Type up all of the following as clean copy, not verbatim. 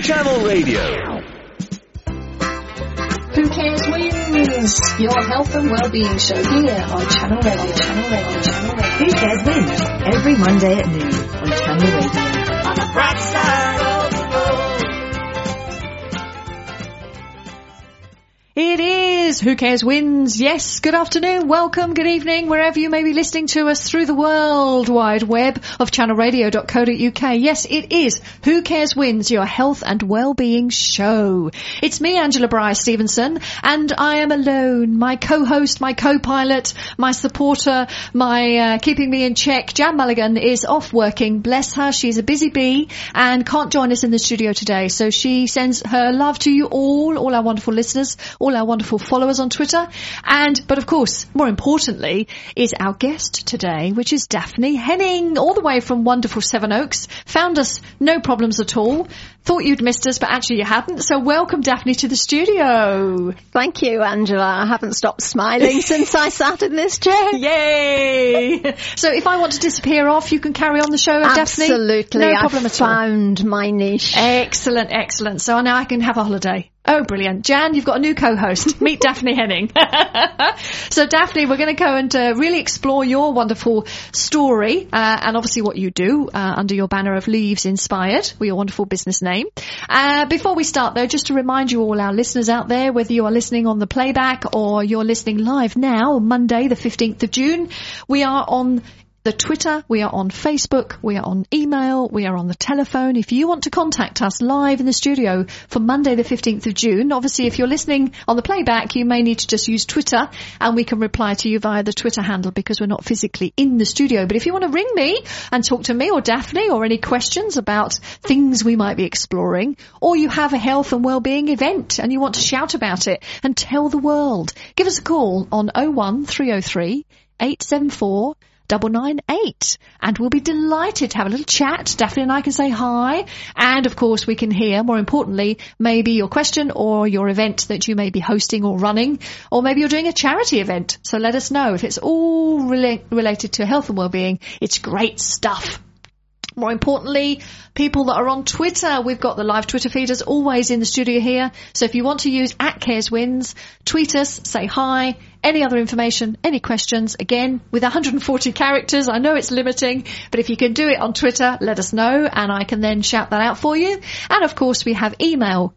Channel Radio. Who Cares Wins? Your health and well-being show here on Channel Radio. Who Cares Wins? Every Monday at noon on Channel Radio. On the bright side of the It is Who Cares Wins. Yes, good afternoon, welcome, good evening, wherever you may be listening to us through the World Wide Web of channelradio.co.uk. Yes, it is Who Cares Wins, your health and well-being show. It's me, Angela Bryce-Stevenson, and I am alone. My co-host, my co-pilot, my supporter, my keeping me in check, Jan Mulligan, is off working. Bless her, she's a busy bee and can't join us in the studio today. So she sends her love to you all our wonderful listeners, all our wonderful followers on Twitter. But of course, more importantly, is our guest today, which is Daphne Henning, all the way from wonderful Sevenoaks. Found us, no problems at all. Thought you'd missed us, but actually you hadn't. So welcome, Daphne, to the studio. Thank you, Angela. I haven't stopped smiling since I sat in this chair. Yay! So if I want to disappear off, you can carry on the show, Daphne? Absolutely. No problem at all. I found my niche. Excellent, excellent. So now I can have a holiday. Oh, brilliant. Jan, you've got a new co-host. Meet Daphne Henning. So, Daphne, we're going to go and really explore your wonderful story and obviously what you do under your banner of Leaves Inspired, with your wonderful business name. Before we start, though, just to remind you all, our listeners out there, whether you are listening on the playback or you're listening live now, Monday, the 15th of June, we are on the Twitter, we are on Facebook, we are on email, we are on the telephone. If you want to contact us live in the studio for Monday the 15th of June, obviously if you're listening on the playback, you may need to just use Twitter and we can reply to you via the Twitter handle because we're not physically in the studio. But if you want to ring me and talk to me or Daphne or any questions about things we might be exploring, or you have a health and wellbeing event and you want to shout about it and tell the world, give us a call on 01303 874 998 and we'll be delighted to have a little chat. Daphne and I can say hi, and of course we can hear, more importantly, maybe your question or your event that you may be hosting or running, or maybe you're doing a charity event. So let us know. If it's all related to health and well-being, it's great stuff. More importantly, people that are on Twitter, we've got the live Twitter feed as always in the studio here. So if you want to use @CaresWins, tweet us, say hi, any other information, any questions, again, with 140 characters. I know it's limiting, but if you can do it on Twitter, let us know and I can then shout that out for you. And of course, we have email,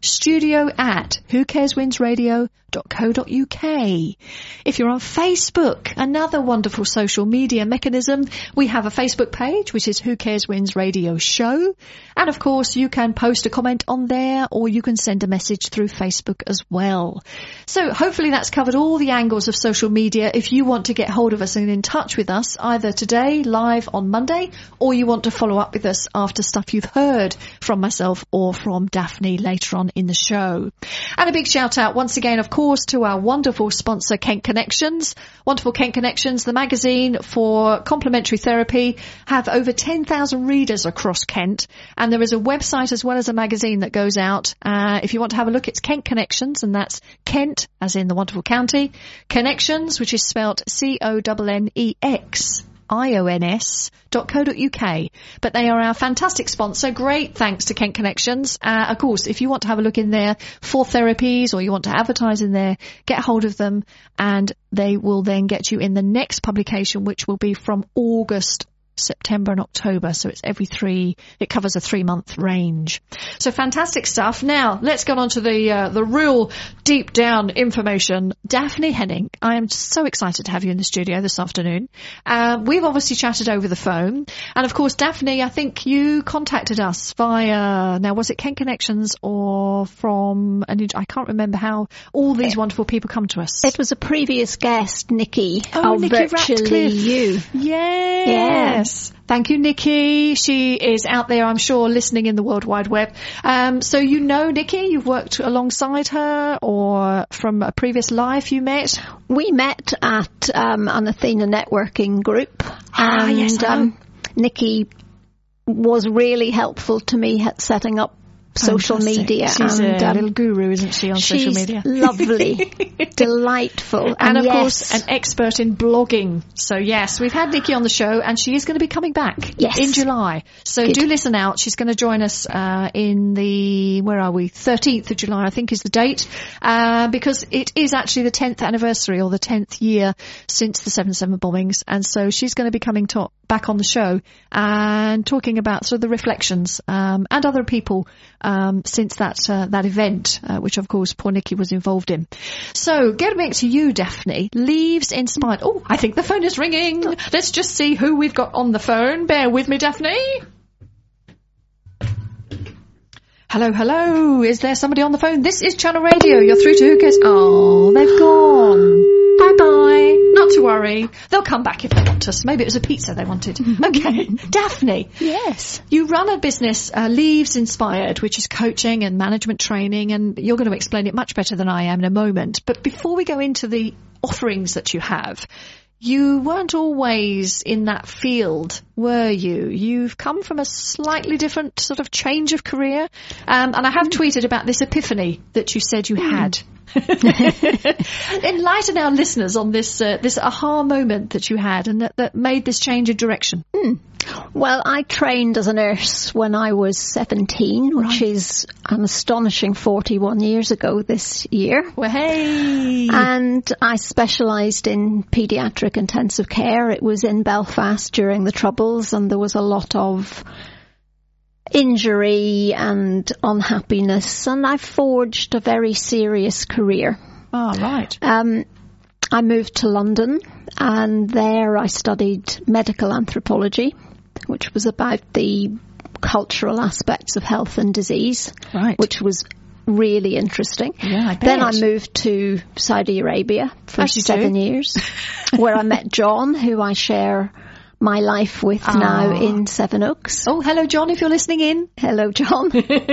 studio@whocareswinsradio.co.uk. If you're on Facebook, another wonderful social media mechanism, we have a Facebook page, which is Who Cares Wins Radio Show. And of course, you can post a comment on there or you can send a message through Facebook as well. So hopefully that's covered all the angles of social media. If you want to get hold of us and in touch with us either today, live on Monday, or you want to follow up with us after stuff you've heard from myself or from Daphne later on in the show. And a big shout out once again, of course, to our wonderful sponsor, Kent Connections. Wonderful Kent Connections, the magazine for complementary therapy, have over 10,000 readers across Kent. And there is a website as well as a magazine that goes out. If you want to have a look, it's Kent Connections, and that's Kent, as in the wonderful county, Connections, which is spelled CONNEXIONS.co.uk. But they are our fantastic sponsor. Great thanks to Kent Connections. Of course, if you want to have a look in there for therapies or you want to advertise in there, get hold of them and they will then get you in the next publication, which will be from August, September and October. So it covers a 3-month range. So fantastic stuff. Now let's get on to the real deep down information. Daphne Henning, I am so excited to have you in the studio this afternoon. We've obviously chatted over the phone, and of course, Daphne, I think you contacted us via, now was it Kent Connections or from, and I can't remember how all these wonderful people come to us. It was a previous guest, Nikki. Nikki Virtually Ratcliffe. You. Yes. Thank you, Nikki. She is out there, I'm sure, listening in the World Wide Web. So you know Nikki, you've worked alongside her, or from a previous life you met? We met at an Athena networking group. And yes, Nikki was really helpful to me at setting up social media. She's and, a little guru, isn't she, on social media? She's lovely, delightful. And of yes, course, an expert in blogging. So yes, we've had Nikki on the show, and she is going to be coming back in July. So do listen out. She's going to join us in the, 13th of July, I think is the date, because it is actually the 10th anniversary or the 10th year since the 7/7 bombings. And so she's going to be coming back on the show and talking about sort of the reflections and other people since that event, which of course poor Nikki was involved in. So getting back to you, Daphne, Leaves Inspired. Oh, I think the phone is ringing. Let's just see who we've got on the phone. Bear with me, Daphne. Hello. Is there somebody on the phone? This is Channel Radio. You're through to Who Cares? Oh, they've gone. Bye-bye. Not to worry. They'll come back if they want us. Maybe it was a pizza they wanted. Okay. Daphne. Yes. You run a business, Leaves Inspired, which is coaching and management training, and you're going to explain it much better than I am in a moment. But before we go into the offerings that you have, you weren't always in that field, were you? You've come from a slightly different sort of change of career. And I have tweeted about this epiphany that you said you had. Enlighten our listeners on this aha moment that you had and that made this change of direction. Well, I trained as a nurse when I was 17, which is an astonishing 41 years ago this year. Well, hey! And I specialised in paediatric intensive care. It was in Belfast during the Troubles, and there was a lot of injury and unhappiness, and I forged a very serious career. Oh, right. I moved to London, and there I studied medical anthropology, which was about the cultural aspects of health and disease, which was really interesting. Yeah, I bet. Then I moved to Saudi Arabia for 7 years, where I met John, who I share my life with now in Sevenoaks. Oh, hello, John, if you're listening in. Hello, John.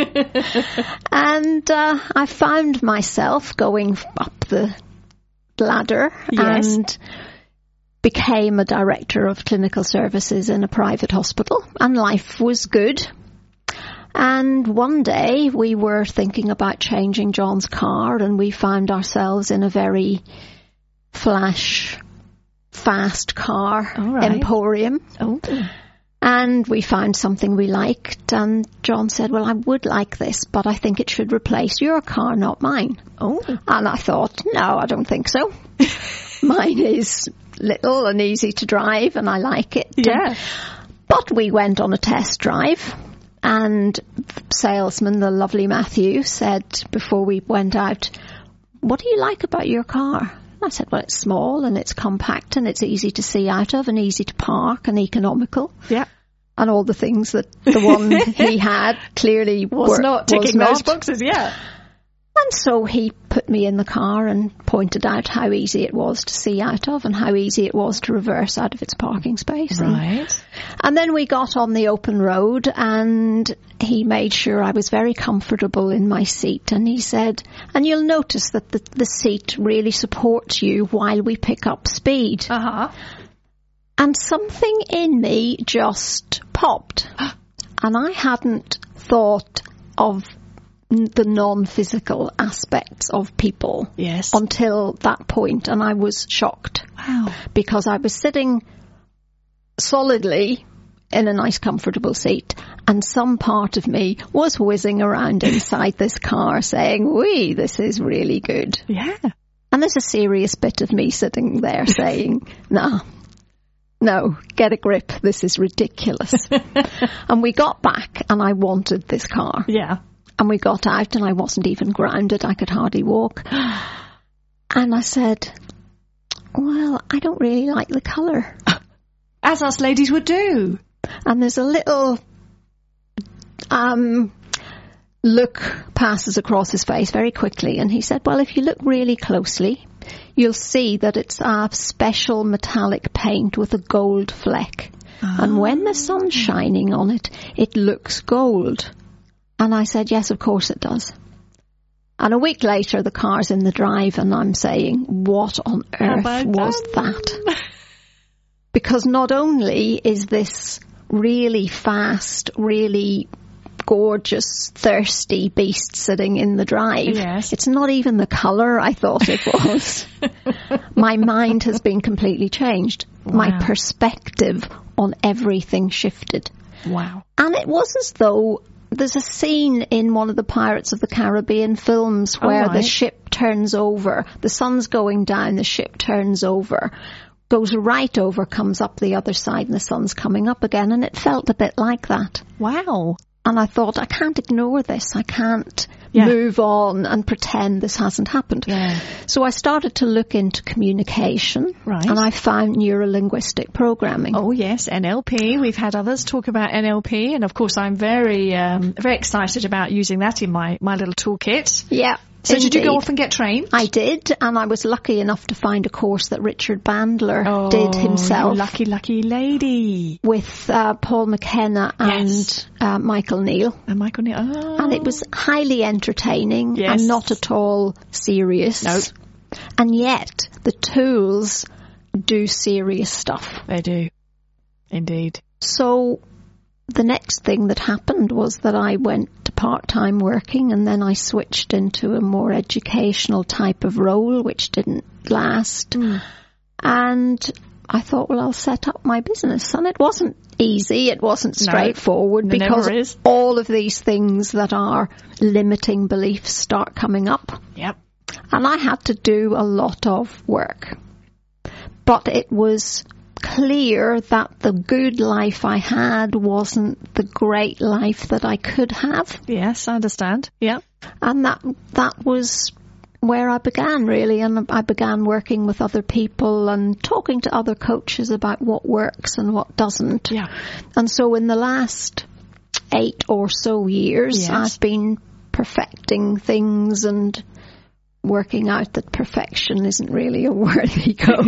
And I found myself going up the ladder and became a director of clinical services in a private hospital, and life was good. And one day we were thinking about changing John's car, and we found ourselves in a very fast car emporium. And we found something we liked, and John said, well, I would like this, but I think it should replace your car, not mine. And I thought, no, I don't think so. Mine is little and easy to drive, and I like it. But we went on a test drive, and salesman, the lovely Matthew, said before we went out, what do you like about your car? I said, well, it's small and it's compact and it's easy to see out of and easy to park and economical. Yeah. And all the things that the one he had clearly was not ticking those boxes, And so he put me in the car and pointed out how easy it was to see out of and how easy it was to reverse out of its parking space. Right. And then we got on the open road, and he made sure I was very comfortable in my seat. And he said, and you'll notice that the seat really supports you while we pick up speed. And something in me just popped. And I hadn't thought of the non-physical aspects of people until that point, and I was shocked. Wow. Because I was sitting solidly in a nice comfortable seat, and some part of me was whizzing around inside this car saying, wee, this is really good. Yeah. And there's a serious bit of me sitting there saying, no, get a grip, this is ridiculous. And we got back, and I wanted this car. Yeah. And we got out, and I wasn't even grounded. I could hardly walk. And I said, well, I don't really like the colour. As us ladies would do. And there's a little look passes across his face very quickly. And he said, well, if you look really closely, you'll see that it's a special metallic paint with a gold fleck. And when the sun's shining on it, it looks gold. And I said, yes, of course it does. And a week later, the car's in the drive, and I'm saying, what on earth was that? Because not only is this really fast, really gorgeous, thirsty beast sitting in the drive. Yes. It's not even the colour I thought it was. My mind has been completely changed. Wow. My perspective on everything shifted. Wow. And it was as though there's a scene in one of the Pirates of the Caribbean films where the ship turns over, the sun's going down, the ship turns over, goes right over, comes up the other side, and the sun's coming up again, and it felt a bit like that. Wow. And I thought, I can't ignore this. I can't move on and pretend this hasn't happened. Yeah. So I started to look into communication. Right. And I found neuro-linguistic programming. Oh, yes, NLP. We've had others talk about NLP. And, of course, I'm very excited about using that in my little toolkit. Yeah. So Indeed. did you go off and get trained? I did, and I was lucky enough to find a course that Richard Bandler did himself. You lucky lady. With Paul McKenna and Michael Neal. And Michael Neal. Oh. And it was highly entertaining and not at all serious. Nope. And yet, the tools do serious stuff. They do. Indeed. So the next thing that happened was that I went to part-time working, and then I switched into a more educational type of role, which didn't last. And I thought, well, I'll set up my business. And it wasn't easy. It wasn't straightforward because all of these things that are limiting beliefs start coming up. Yep. And I had to do a lot of work. But it was clear that the good life I had wasn't the great life that I could have. Yes, I understand. Yeah. And that was where I began, really. And I began working with other people and talking to other coaches about what works and what doesn't. Yeah. And so in the last 8 or so years, I've been perfecting things and working out that perfection isn't really a worthy goal.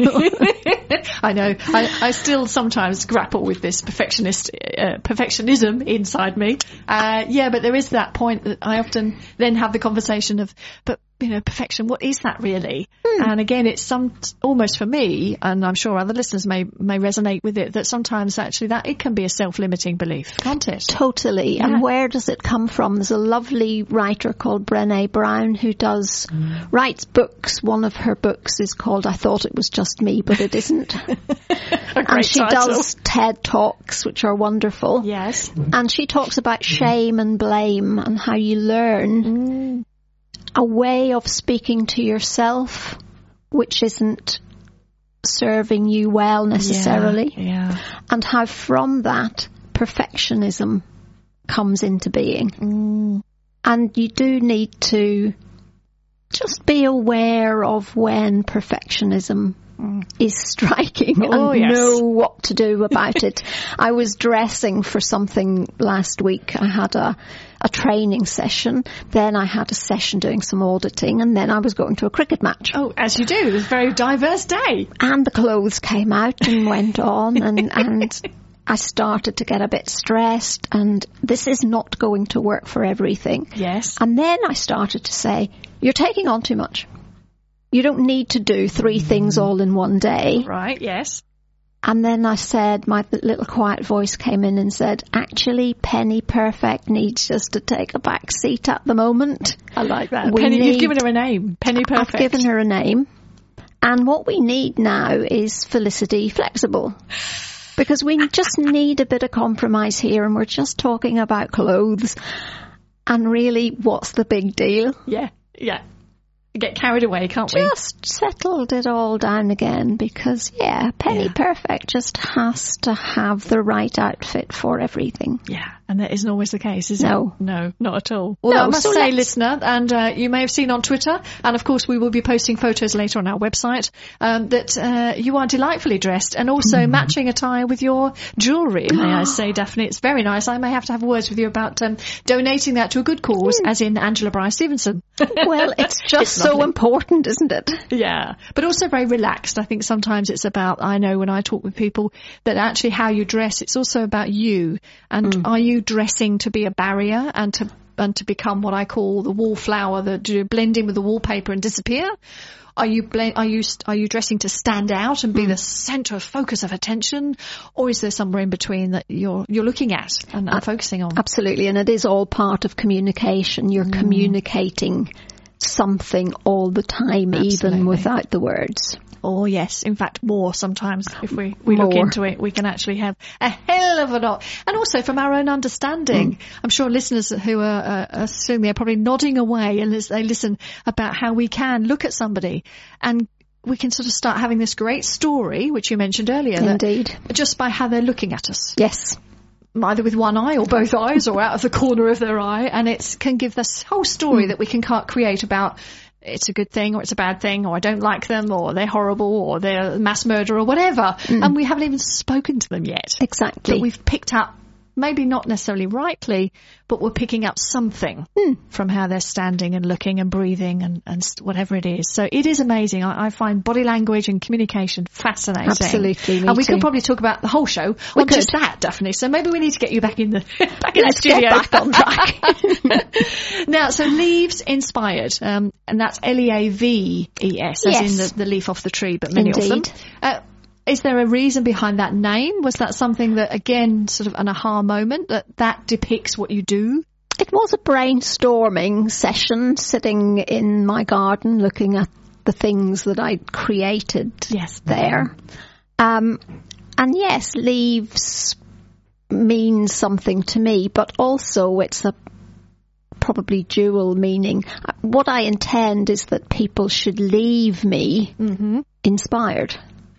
I know. I still sometimes grapple with this perfectionism inside me. But there is that point that I often then have the conversation of, but perfection, what is that really? And again, it's almost for me, and I'm sure other listeners may resonate with it, that sometimes actually that it can be a self-limiting belief, can't it? Totally. Yeah. And where does it come from? There's a lovely writer called Brené Brown who writes books. One of her books is called I Thought It Was Just Me, but it isn't. And she does TED Talks, which are wonderful. Yes. And she talks about shame and blame and how you learn a way of speaking to yourself which isn't serving you well necessarily. Yeah. And how from that perfectionism comes into being. And you do need to just be aware of when perfectionism is striking and know what to do about it. I was dressing for something last week. I had a training session, then I had a session doing some auditing, and then I was going to a cricket match. Oh, as you do. It was a very diverse day. And the clothes came out and went on, and I started to get a bit stressed, and this is not going to work for everything. Yes. And then I started to say, you're taking on too much. You don't need to do 3 things all in one day. Right, yes. And then I said, my little quiet voice came in and said, actually, Penny Perfect needs just to take a back seat at the moment. I like that. You've given her a name, Penny Perfect. I've given her a name. And what we need now is Felicity Flexible. Because we just need a bit of compromise here, and we're just talking about clothes. And really, what's the big deal? Yeah. Get carried away, can't we? Just settled it all down again because, Penny Perfect just has to have the right outfit for everything. Yeah, and that isn't always the case, is it? No, not at all. Well, I must say, listener, and you may have seen on Twitter, and of course we will be posting photos later on our website, that you are delightfully dressed and also matching attire with your jewellery, may I say, Daphne. It's very nice. I may have to have words with you about donating that to a good cause, as in Angela Bryce-Stevenson. Well, it's just so important, isn't it? Yeah, but also very relaxed. I think sometimes it's about, I know when I talk with people, that actually how you dress, it's also about you. And are you dressing to be a barrier and to and to become what I call the wallflower, that you blend in with the wallpaper and disappear? Are you dressing to stand out and be the centre of focus of attention, or is there somewhere in between that you're looking at and focusing on? Absolutely, and it is all part of communication. You're communicating something all the time, even without the words. Oh, yes. In fact, more sometimes. If we look into it, we can actually have a hell of a lot. And also from our own understanding. I'm sure listeners who are sitting there probably nodding away and as they listen about how we can look at somebody and we can sort of start having this great story, which you mentioned earlier. Indeed. Just by how they're looking at us. Yes. Either with one eye or both eyes or out of the corner of their eye. And it can give this whole story that we can create about it's a good thing or it's a bad thing or I don't like them or they're horrible or they're a mass murderer or whatever. And we haven't even spoken to them yet. Exactly. But we've picked up, maybe not necessarily rightly, but we're picking up something from how they're standing and looking and breathing and whatever it is. So it is amazing. I find body language and communication fascinating. Absolutely. And we could probably talk about the whole show on just that, Daphne. So maybe we need to get you back in the the studio. Get back on track. Now, so Leaves Inspired, and that's Leaves, as in the leaf off the tree, but many of them. Is there a reason behind that name? Was that something that, again, sort of an aha moment, that depicts what you do? It was a brainstorming session, sitting in my garden looking at the things that I'd created there. And yes, leaves means something to me, but also it's a probably dual meaning. What I intend is that people should leave me inspired.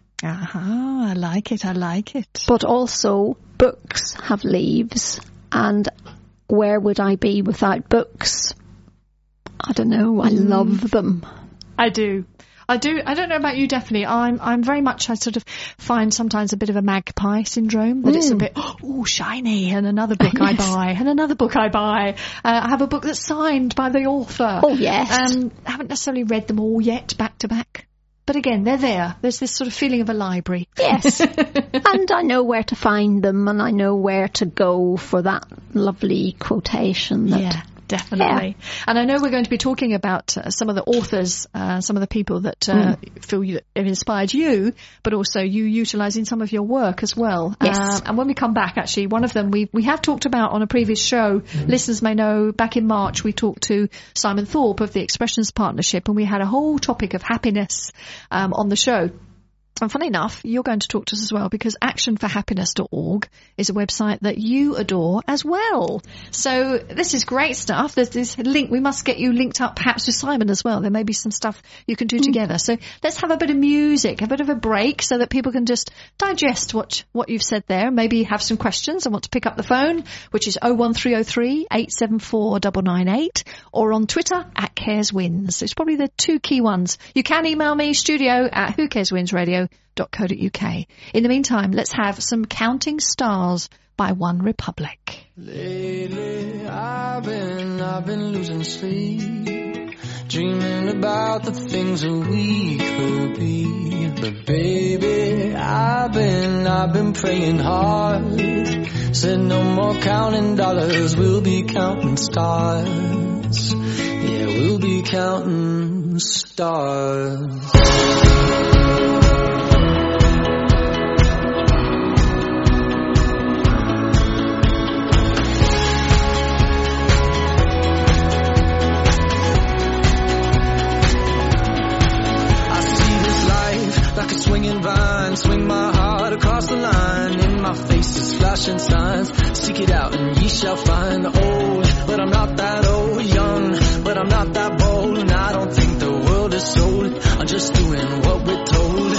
I like it. But also, books have leaves, and where would I be without books? I don't know. I love them. I do. I don't know about you, Daphne. I'm very much, I sort of find sometimes a bit of a magpie syndrome, that it's a bit, shiny, and another book I buy, and another book I buy. I have a book that's signed by the author. Oh, yes. I haven't necessarily read them all yet, back to back. But again, they're there. There's this sort of feeling of a library. Yes. And I know where to find them and I know where to go for that lovely quotation. Definitely. Yeah. And I know we're going to be talking about some of the authors, some of the people that feel have inspired you, but also you utilising some of your work as well. Yes. And when we come back, actually, one of them we have talked about on a previous show. Listeners may know back in March we talked to Simon Thorpe of the Expressions Partnership and we had a whole topic of happiness on the show. And funny enough, you're going to talk to us as well because actionforhappiness.org is a website that you adore as well. So this is great stuff. There's this link. We must get you linked up perhaps with Simon as well. There may be some stuff you can do together. So let's have a bit of music, a bit of a break so that people can just digest what you've said there. Maybe have some questions and want to pick up the phone, which is 01303 874 998 or on Twitter @CaresWins. It's probably the two key ones. You can email me studio@whocareswinsradio.co.uk. In the meantime, let's have some Counting Stars by One Republic. Lately, I've been losing sleep, dreaming about the things that we could be. But baby, I've been praying hard. Said no more counting dollars, we'll be counting stars. Yeah, we'll be counting stars. Like a swinging vine, swing my heart across the line. In my face is flashing signs. Seek it out and ye shall find. Old, but I'm not that old. Young, but I'm not that bold. And I don't think the world is sold. I'm just doing what we're told.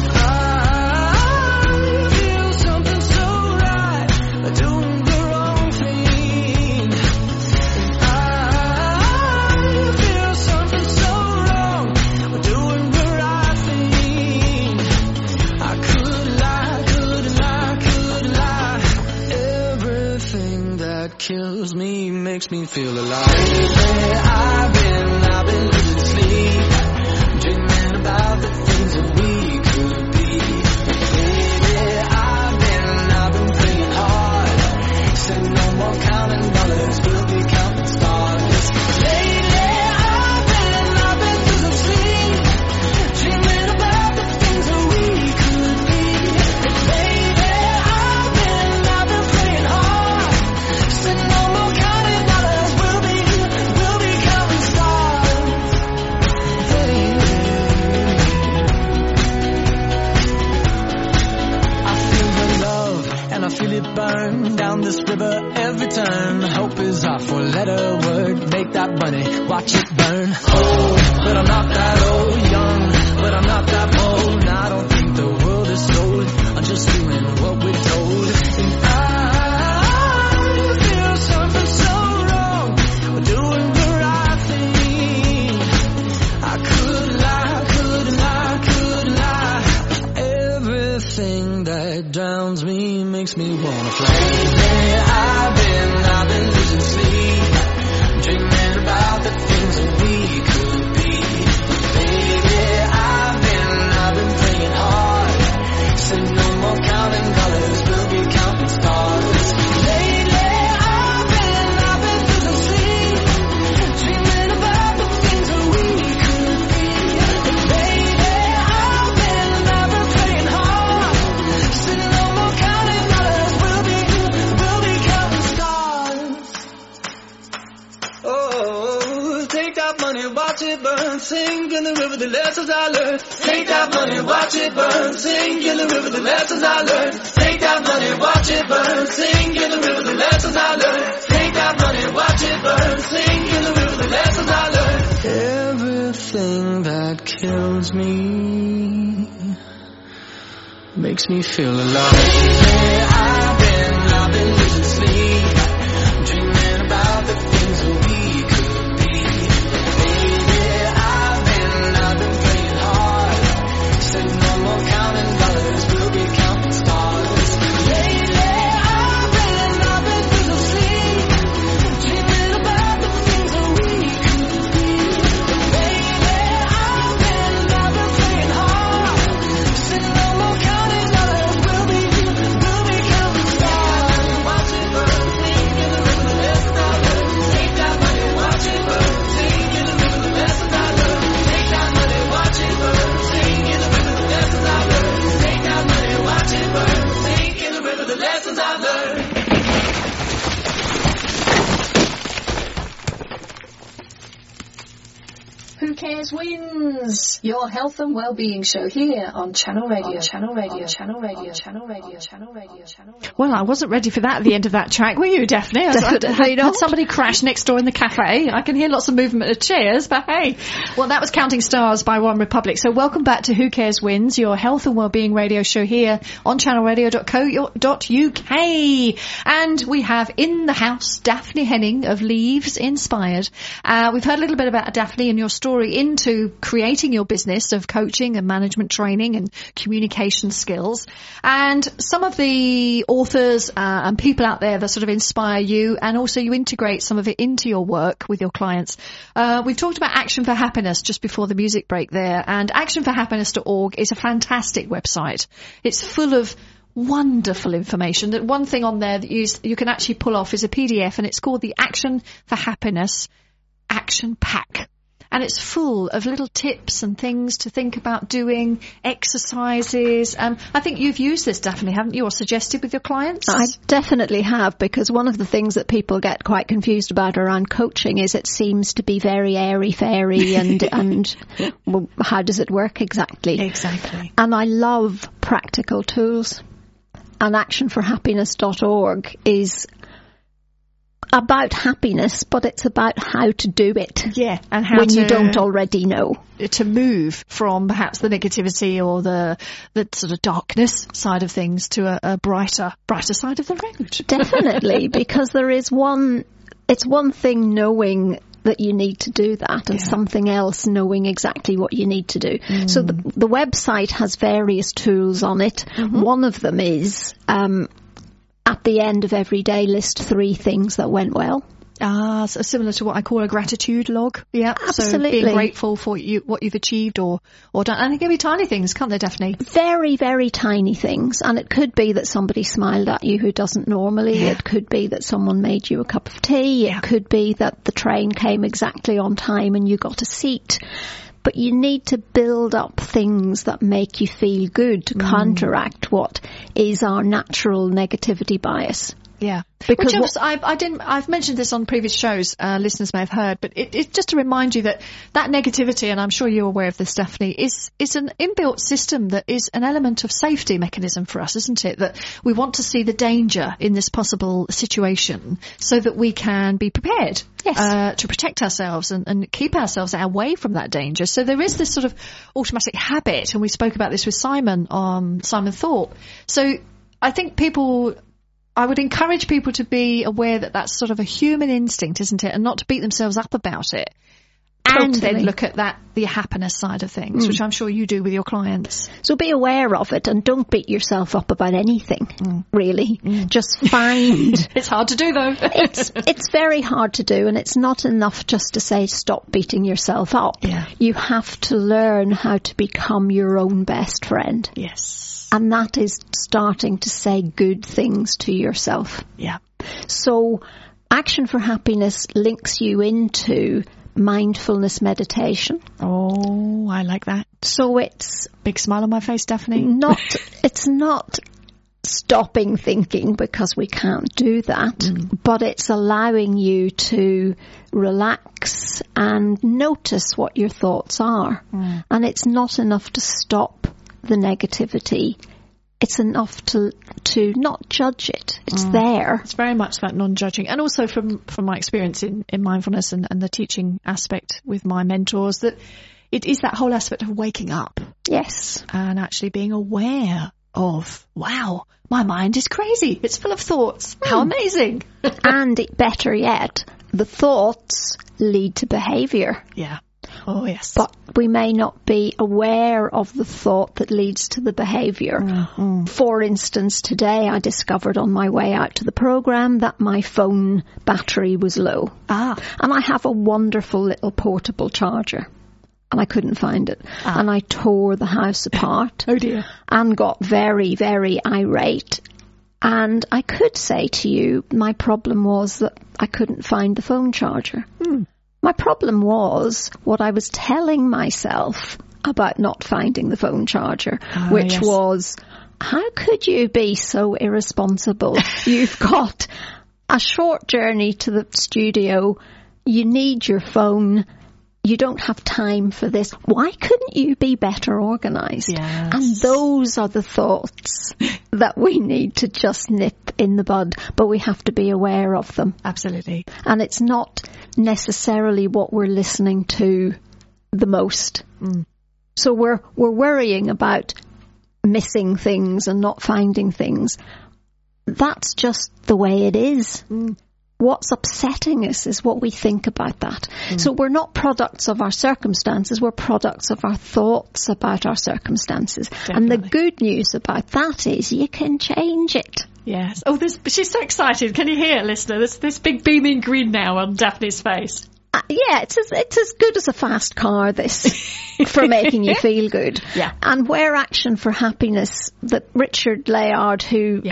I feel something so right, doing the wrong thing. And I feel something so wrong, doing the right thing. I could lie. Everything that kills me makes me feel alive. Lately, I've been losing sleep, dreaming about the things that we could be. Baby, I've been praying hard. Said no more counting dollars, we'll be counting stars. burn down this river every turn. Hope is our four-letter word. Make that money, watch it burn. Old, but I'm not that old. Young, but I'm not that bold. I don't think the world is sold. I'm just doing what we're told. And I feel something so wrong. We're doing the right thing. I could lie. Everything that drowns me makes me wanna fly. Lately I've been losing sleep, dreaming about the things that we could be. Baby, I've been praying hard. Said no more counting dollars, we'll be counting stars. Lately I've been losing sleep, dreaming about the things that we could be. Baby, I've been praying hard. Said no more counting dollars, we'll be counting stars. Oh, take that money, watch it burn, sing in the river the lessons I learned. Take that money, watch it burn, sing in the river the lessons I learned. Take that money, watch it burn, sing in the river the lessons I learned. Take that money, watch it burn, sing in the river the lessons I learned. Everything that kills me makes me feel alive. Yeah, I've been losing sleep, dreaming about the things that we could be. Baby, I've been praying hard. Said no more counting dollars, we'll be counting stars. Lately, I've been losing sleep, dreaming about the things that we could be. Baby, I've been praying hard. Said no more counting dollars, we'll be counting stars. Watch it burn, sing in the river the lessons I learned. Take that money, watch it burn, sing in the river the lessons I learned. Take that money, watch it burn, sing in the river the lessons I learned. Take that money, watch it burn, sing in the river the lessons I learned. Who Cares Wins? Your health and well-being show here on Channel Radio. Channel Radio. Channel Radio. Channel Radio. Channel Radio. Channel Radio. Well, I wasn't ready for that at the end of that track, were you, Daphne? Definitely not. Had somebody crash next door in the cafe. I can hear lots of movement of chairs, but hey. Well, that was Counting Stars by One Republic. So welcome back to Who Cares Wins, your health and wellbeing radio show here on channelradio.co.uk. And we have in the house Daphne Henning of Leaves Inspired. We've heard a little bit about Daphne and your story into creating your business of coaching and management training and communication skills, and some of the authors and people out there that sort of inspire you, and also you integrate some of it into your work with your clients. We've talked about Action for Happiness just before the music break there, and actionforhappiness.org is a fantastic website. It's full of wonderful information. That one thing on there that you can actually pull off is a PDF, and it's called the Action for Happiness Action Pack. And it's full of little tips and things to think about doing, exercises. I think you've used this, Daphne, haven't you, or suggested with your clients? I definitely have, because one of the things that people get quite confused about around coaching is it seems to be very airy-fairy and well, how does it work exactly? Exactly. And I love practical tools. And actionforhappiness.org is about happiness, but it's about how to do it. Yeah, and how when you don't already know. To move from perhaps the negativity or the sort of darkness side of things to a brighter side of the road. Definitely, because it's one thing knowing that you need to do that, and something else knowing exactly what you need to do. So the website has various tools on it. Mm-hmm. One of them is at the end of every day, list 3 things that went well. So similar to what I call a gratitude log. Yeah, absolutely. So being grateful for what you've achieved or done. And it can be tiny things, can't they, Daphne? Very, very tiny things. And it could be that somebody smiled at you who doesn't normally. Yeah. It could be that someone made you a cup of tea. Yeah. It could be that the train came exactly on time and you got a seat. But you need to build up things that make you feel good to counteract what is our natural negativity bias. Yeah. Because I've mentioned this on previous shows, listeners may have heard, but it just to remind you that negativity, and I'm sure you're aware of this, Daphne, is an inbuilt system that is an element of safety mechanism for us, isn't it? That we want to see the danger in this possible situation so that we can be prepared. Yes. To protect ourselves and keep ourselves away from that danger. So there is this sort of automatic habit, and we spoke about this with Simon Thorpe. So I think I would encourage people to be aware that that's sort of a human instinct, isn't it? And not to beat themselves up about it. And then look at the happiness side of things, which I'm sure you do with your clients. So be aware of it and don't beat yourself up about anything, really. Just find... It's hard to do, though. It's very hard to do, and it's not enough just to say stop beating yourself up. Yeah. You have to learn how to become your own best friend. Yes. And that is starting to say good things to yourself. Yeah. So Action for Happiness links you into mindfulness meditation. Oh, I like that. So it's... Big smile on my face, Daphne. It's not stopping thinking, because we can't do that, but it's allowing you to relax and notice what your thoughts are. And it's not enough to stop the negativity. It's enough to not judge it. It's there. It's very much that non-judging. And also from my experience in mindfulness and the teaching aspect with my mentors, that it is that whole aspect of waking up. Yes. And actually being aware of, wow, my mind is crazy. It's full of thoughts. How amazing. And better yet, the thoughts lead to behaviour. Yeah. Oh, yes. But we may not be aware of the thought that leads to the behaviour. For instance, today I discovered on my way out to the programme that my phone battery was low. And I have a wonderful little portable charger. And I couldn't find it. And I tore the house apart. Oh, dear. And got very, very irate. And I could say to you, my problem was that I couldn't find the phone charger. My problem was what I was telling myself about not finding the phone charger, which was, how could you be so irresponsible? You've got a short journey to the studio. You need your phone. You don't have time for this. Why couldn't you be better organised? Yes. And those are the thoughts that we need to just nip in the bud, but we have to be aware of them. Absolutely. And it's not necessarily what we're listening to the most. So we're worrying about missing things and not finding things. That's just the way it is. What's upsetting us is what we think about that. So we're not products of our circumstances, we're products of our thoughts about our circumstances. Definitely. And the good news about that is you can change it. Yes. Oh, she's so excited. Can you hear it, listener? There's this big beaming grin now on Daphne's face. Yeah, it's as good as a fast car, this, for making you feel good. Yeah. And where Action for Happiness, that Richard Layard, who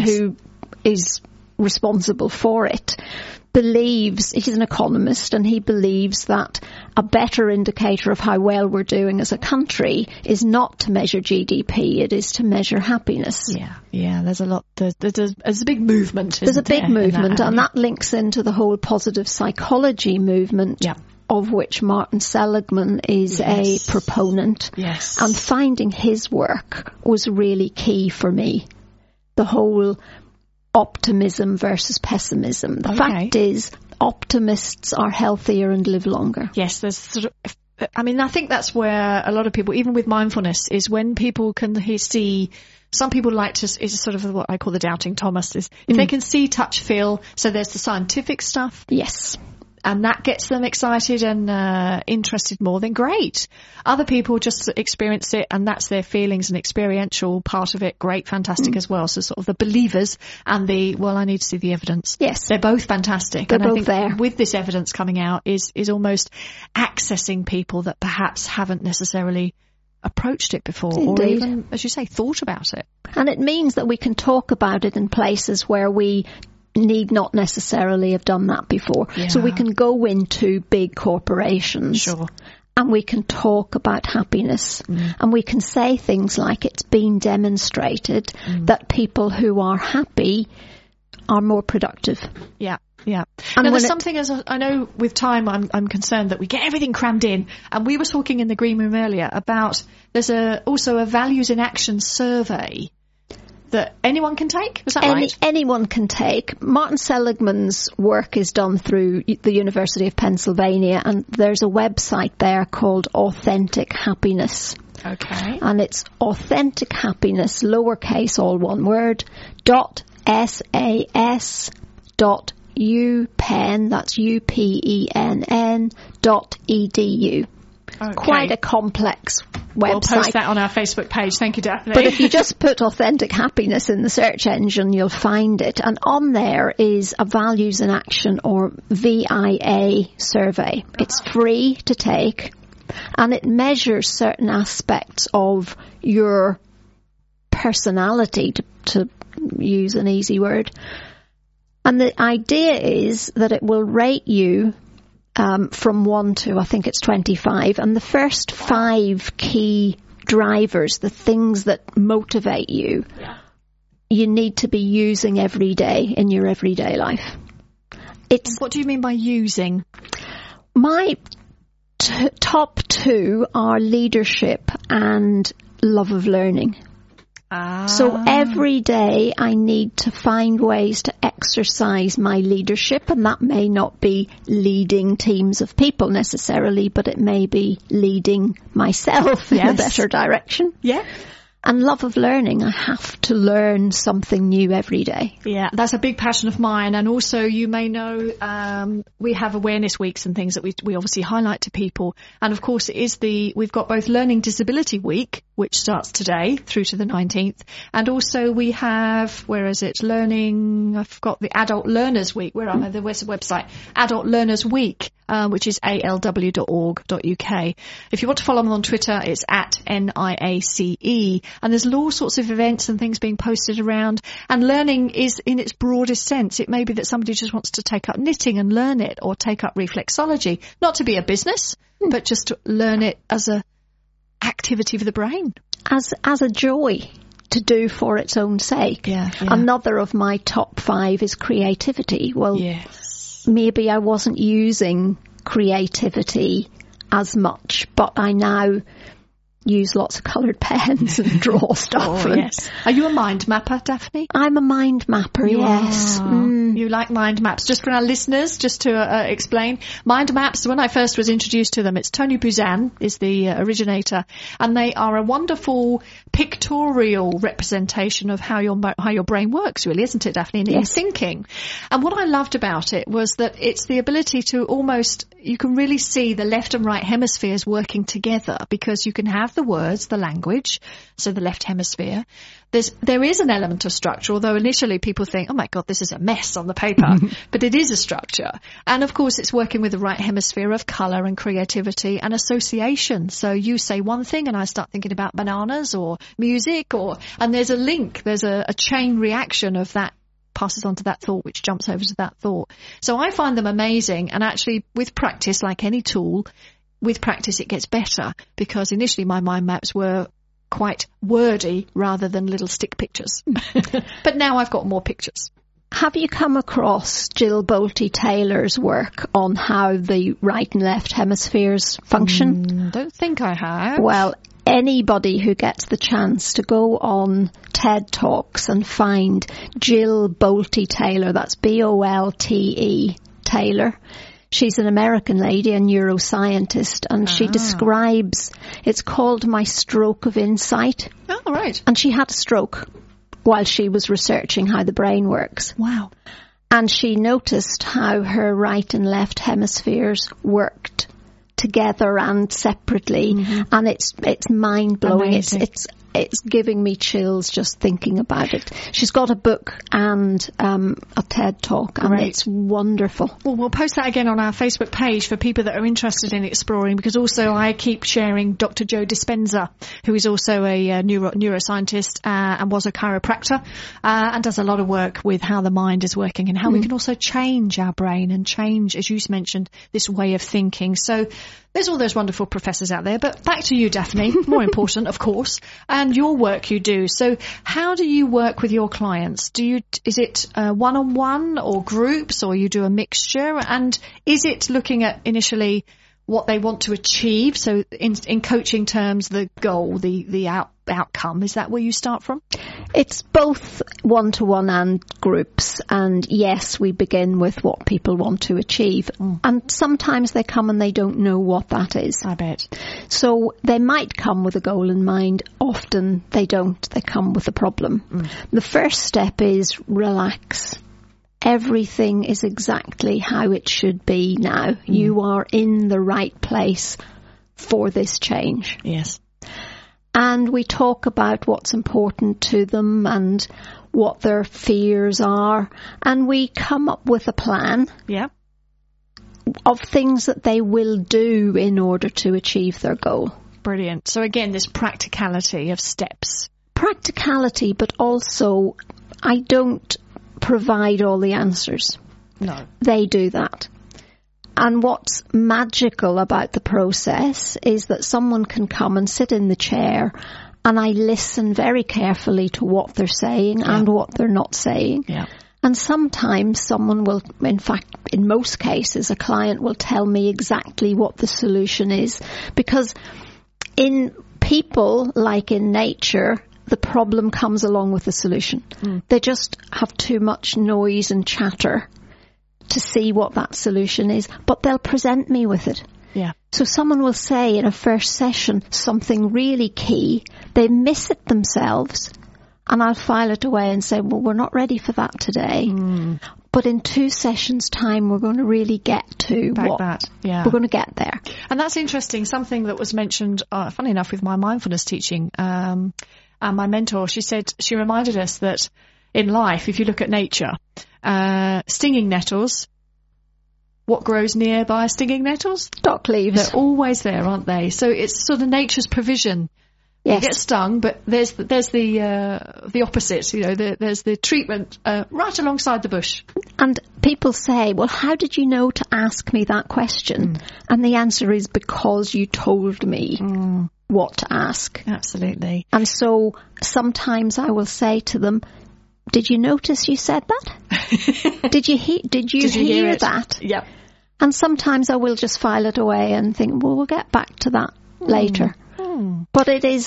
is responsible for it, believes, he's an economist, and he believes that a better indicator of how well we're doing as a country is not to measure GDP, it is to measure happiness. Yeah, there's a lot, there's a big movement, There's a big movement, and that links into the whole positive psychology movement, of which Martin Seligman is a proponent. Yes. And finding his work was really key for me. The whole optimism versus pessimism. The fact is, optimists are healthier and live longer. Yes, there's sort of, I think that's where a lot of people, even with mindfulness, is when people can see, some people like to, is sort of what I call the doubting Thomas, is if they can see, touch, feel, so there's the scientific stuff. Yes. And that gets them excited and interested more, then great. Other people just experience it, and that's their feelings and experiential part of it. Great, fantastic as well. So sort of the believers and the, well, I need to see the evidence. Yes. They're both fantastic. They're and both I think there. With this evidence coming out is almost accessing people that perhaps haven't necessarily approached it before. Indeed. Or even, as you say, thought about it. And it means that we can talk about it in places where we need not necessarily have done that before. Yeah. So we can go into big corporations. Sure. And we can talk about happiness. And we can say things like it's been demonstrated that people who are happy are more productive. Yeah. Yeah. And Now, when there's something, as I know with time, I'm concerned that we get everything crammed in. And we were talking in the green room earlier about there's also a values in action survey that anyone can take. Is that right? Anyone can take. Martin Seligman's work is done through the University of Pennsylvania, and there's a website there called Authentic Happiness. Okay. And it's Authentic Happiness, lowercase, all one word, .sas.upenn, that's UPENN.edu. Okay. Quite a complex website. We'll post that on our Facebook page. Thank you, Daphne. But if you just put Authentic Happiness in the search engine, you'll find it. And on there is a Values in Action, or VIA survey. It's free to take, and it measures certain aspects of your personality, to use an easy word. And the idea is that it will rate you from 1 to, I think it's 25. And the first 5 key drivers, the things that motivate you, you need to be using every day in your everyday life. What do you mean by using? My top 2 are leadership and love of learning. So every day I need to find ways to exercise my leadership, and that may not be leading teams of people necessarily, but it may be leading myself in a better direction. Yeah. And love of learning. I have to learn something new every day. Yeah, that's a big passion of mine. And also, you may know, we have awareness weeks and things that we obviously highlight to people. And of course, we've got both Learning Disability Week, which starts today through to the 19th. And also we have, I've got the Adult Learners Week. Where's the website? Adult Learners Week. Which is alw.org.uk. If you want to follow them on Twitter, it's @NIACE. And there's all sorts of events and things being posted around. And learning is in its broadest sense. It may be that somebody just wants to take up knitting and learn it, or take up reflexology. Not to be a business, but just to learn it as a activity for the brain. As a joy to do for its own sake. Yeah. Another of my top 5 is creativity. Well, maybe I wasn't using creativity as much, but I now use lots of coloured pens and draw stuff. Yes. Are you a mind mapper, Daphne? I'm a mind mapper, yes. You like mind maps. Just for our listeners, just to explain, mind maps, when I first was introduced to them, it's Tony Buzan is the originator, and they are a wonderful pictorial representation of how your brain works, really, isn't it, Daphne? In thinking. And what I loved about it was that it's the ability to you can really see the left and right hemispheres working together, because you can have the words, the language, so the left hemisphere. There is an element of structure, although initially people think, oh my God, this is a mess on the paper, but it is a structure. And of course it's working with the right hemisphere of colour and creativity and association. So you say one thing and I start thinking about bananas or music, and there's a link, there's a chain reaction of that passes on to that thought, which jumps over to that thought. So I find them amazing, and actually with practice, like any tool, with practice it gets better, because initially my mind maps were quite wordy rather than little stick pictures. But now I've got more pictures. Have you come across Jill Bolte Taylor's work on how the right and left hemispheres function? Don't think I have. Well, anybody who gets the chance to go on TED Talks and find Jill Bolte Taylor, that's Bolte Taylor. She's an American lady, a neuroscientist, and she describes, it's called My Stroke of Insight. Oh, right. And she had a stroke while she was researching how the brain works. Wow. And she noticed how her right and left hemispheres worked together and separately, and it's mind-blowing. It's giving me chills just thinking about it. She's got a book and a TED Talk, and it's wonderful. Well, we'll post that again on our Facebook page for people that are interested in exploring, because also I keep sharing Dr. Joe Dispenza, who is also a neuroscientist and was a chiropractor, and does a lot of work with how the mind is working and how we can also change our brain and change, as you mentioned, this way of thinking. So there's all those wonderful professors out there. But back to you, Daphne, more important, of course. And and your work you do. So how do you work with your clients? Is it one-on-one or groups, or you do a mixture? And is it looking at initially what they want to achieve? So in coaching terms, the goal, the outcome, is that where you start from? It's both one-to-one and groups. And yes, we begin with what people want to achieve. And sometimes they come and they don't know what that is. I bet. So they might come with a goal in mind. Often they don't. They come with a problem. The first step is relax. Everything is exactly how it should be now. You are in the right place for this change. Yes. And we talk about what's important to them and what their fears are. And we come up with a plan of things that they will do in order to achieve their goal. Brilliant. So again, this practicality of steps. Practicality, but also I don't provide all the answers. No. They do that. And what's magical about the process is that someone can come and sit in the chair and I listen very carefully to what they're saying and what they're not saying. Yeah. And sometimes someone will, in fact, in most cases, a client will tell me exactly what the solution is. Because in people, like in nature, the problem comes along with the solution. They just have too much noise and chatter to see what that solution is, but they'll present me with it. Yeah. So someone will say in a first session something really key, they miss it themselves, and I'll file it away and say, well, we're not ready for that today. But in 2 sessions' time, we're going to really get to that. Yeah. We're going to get there. And that's interesting. Something that was mentioned, funny enough, with my mindfulness teaching, and my mentor, she reminded us that in life, if you look at nature, stinging nettles, what grows nearby stinging nettles? Dock leaves. They're always there, aren't they? So it's sort of nature's provision. Yes. You get stung, but there's the opposite. You know, there's the treatment right alongside the bush. And people say, well, how did you know to ask me that question? And the answer is because you told me what to ask. Absolutely. And so sometimes I will say to them, did you notice you said that? Did you hear that? Yep. And sometimes I will just file it away and think, well, we'll get back to that later. But it is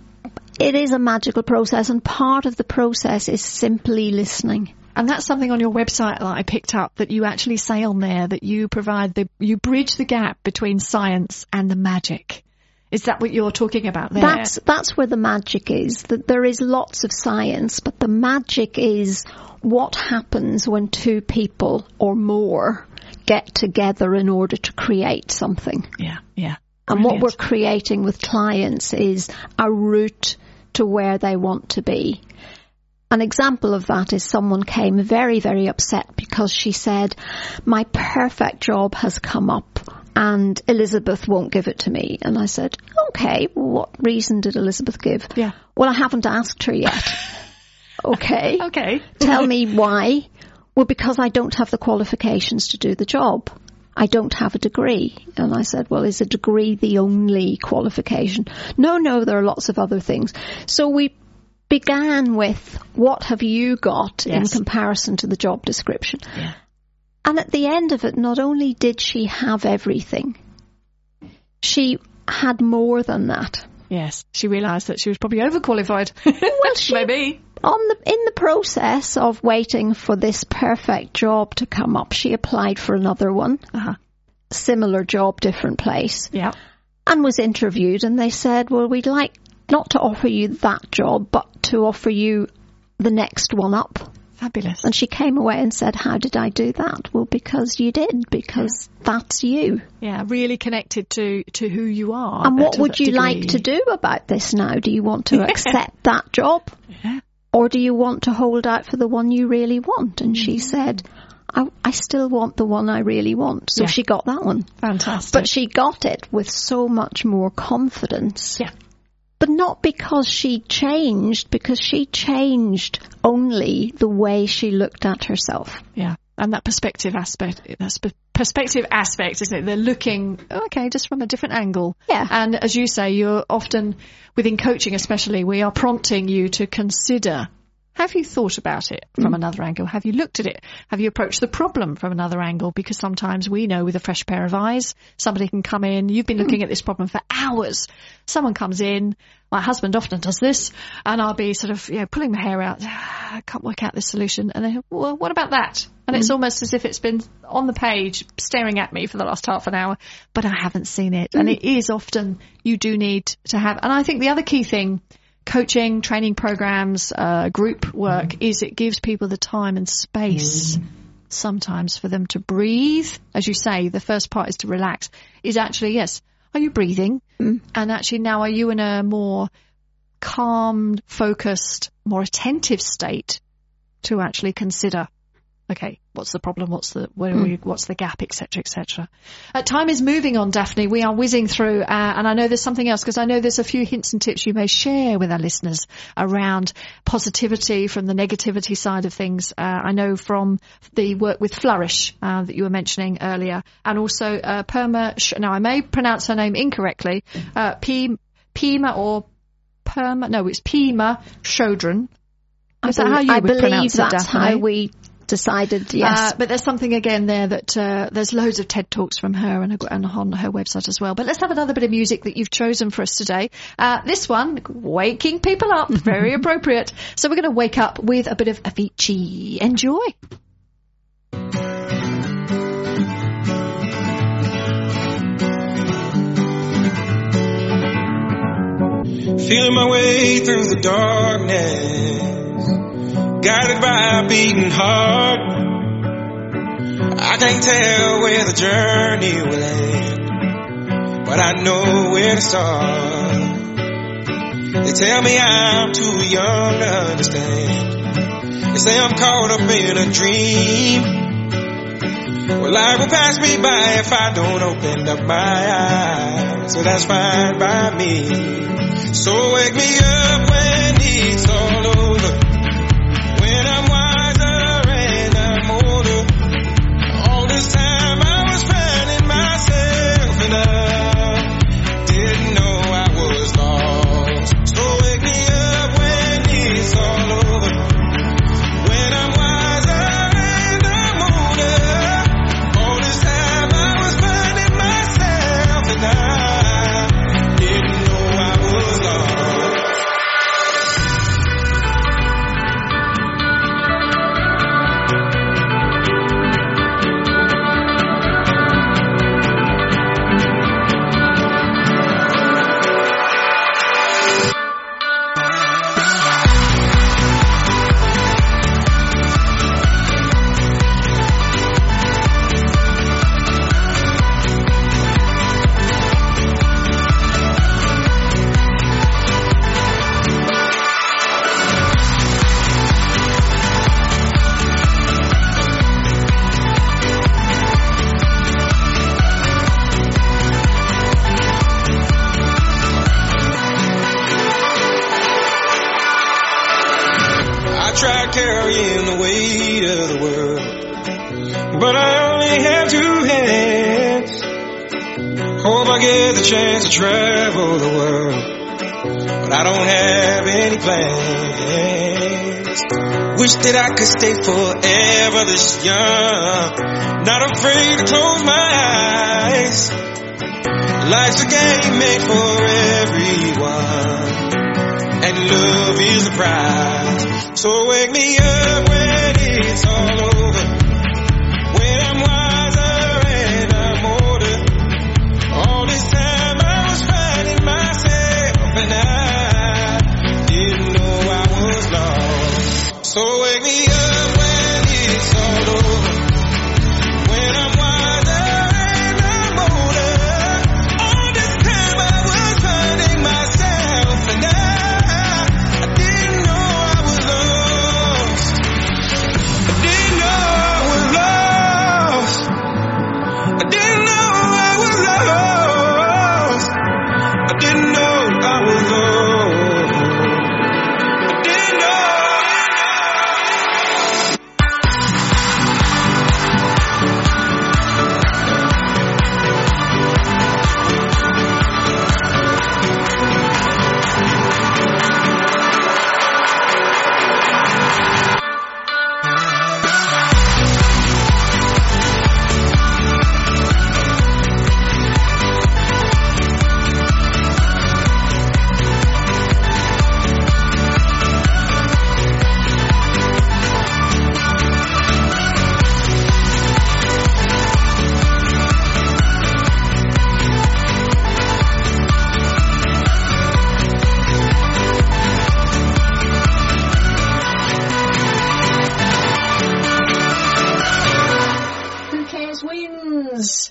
a magical process, and part of the process is simply listening. And that's something on your website that I picked up, that you actually say on there that you you bridge the gap between science and the magic. Is that what you're talking about there? That's where the magic is. That there is lots of science, but the magic is what happens when 2 people or more get together in order to create something. Yeah, yeah. And what we're creating with clients is a route to where they want to be. An example of that is someone came very, very upset because she said, my perfect job has come up and Elizabeth won't give it to me. And I said, okay, well, what reason did Elizabeth give? Yeah. Well, I haven't asked her yet. Okay. Okay. Tell me why. Well, because I don't have the qualifications to do the job. I don't have a degree. And I said, well, is a degree the only qualification? No, there are lots of other things. So we began with, what have you got in comparison to the job description? Yeah. And at the end of it, not only did she have everything, she had more than that. Yes, she realised that she was probably overqualified. Well, maybe. In the process of waiting for this perfect job to come up, she applied for another one. Similar job, different place. Yeah. And was interviewed, and they said, well, we'd like not to offer you that job, but to offer you the next one up. Fabulous. And she came away and said, how did I do that? Well, because you did, because that's you. Yeah, really connected to who you are. And what would you like to do about this now? Do you want to accept that job? Yeah. Or do you want to hold out for the one you really want? And she said, I still want the one I really want. So she got that one. Fantastic. But she got it with so much more confidence. Yeah. But not because she changed only the way she looked at herself. Yeah. And that perspective aspect, isn't it? They're looking, just from a different angle. Yeah. And as you say, you're often, within coaching especially, we are prompting you to consider, have you thought about it from another angle? Have you looked at it? Have you approached the problem from another angle? Because sometimes we know with a fresh pair of eyes, somebody can come in, you've been looking at this problem for hours. Someone comes in, my husband often does this, and I'll be sort of, pulling my hair out. I can't work out this solution. And they go, well, what about that? And it's almost as if it's been on the page staring at me for the last half an hour, but I haven't seen it. And it is often, you do need to have, and I think the other key thing, coaching, training programs, group work, is it gives people the time and space sometimes for them to breathe. As you say, the first part is to relax, is actually, yes, are you breathing? And actually now are you in a more calm, focused, more attentive state to actually consider, okay, what's the problem? What's the gap, etc., etc. Time is moving on, Daphne. We are whizzing through, and I know there's something else, because I know there's a few hints and tips you may share with our listeners around positivity from the negativity side of things. I know from the work with Flourish that you were mentioning earlier, and also Perma. Now I may pronounce her name incorrectly. Pema or Perma? No, it's Pema Chodron. Is that how you would pronounce it, Daphne? That's how we decided, yes. But there's something again there that there's loads of TED Talks from her and on her website as well. But let's have another bit of music that you've chosen for us today. This one, waking people up, very appropriate. So we're going to wake up with a bit of Avicii. Enjoy. Feeling my way through the darkness, guided by a beating heart. I can't tell where the journey will end, but I know where to start. They tell me I'm too young to understand. They say I'm caught up in a dream. Well, life will pass me by if I don't open up my eyes. So that's fine by me. So wake me up when it's all over, when I'm wiser and I'm older. All this time I was finding myself and I didn't know I was lost. So wake me up when it's all over, when I'm wiser and I'm older. All this time I was finding myself and I didn't know I was lost. Carrying the weight of the world, but I only have two hands. Hope I get the chance to travel the world, but I don't have any plans. Wish that I could stay forever this young, not afraid to close my eyes. Life's a game made for everyone, and love is the prize. So wake me up when it's all over, when I'm wiser and I'm older. All this time I was finding myself and I didn't know I was lost. So wake me up when it's all over, when I'm wiser and I'm older. All this time I was finding myself and I didn't know I was lost. I didn't know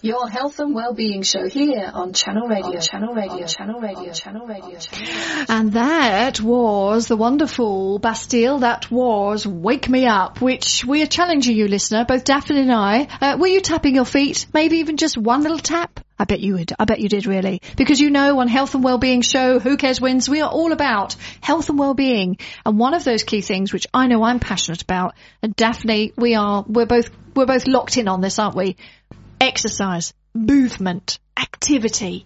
your health and well-being show here on Channel Radio, Channel Radio, Channel Radio, Channel Radio, Channel Radio. And that was the wonderful Bastille. That was Wake Me Up, which we are challenging you, listener, both Daphne and I. Were you tapping your feet? Maybe even just one little tap? I bet you would. I bet you did, really. Because you know, on Health and Wellbeing Show, Who Cares Wins, we are all about health and well-being. And one of those key things, which I know I'm passionate about, and Daphne, we're both locked in on this, aren't we? Exercise, movement, activity.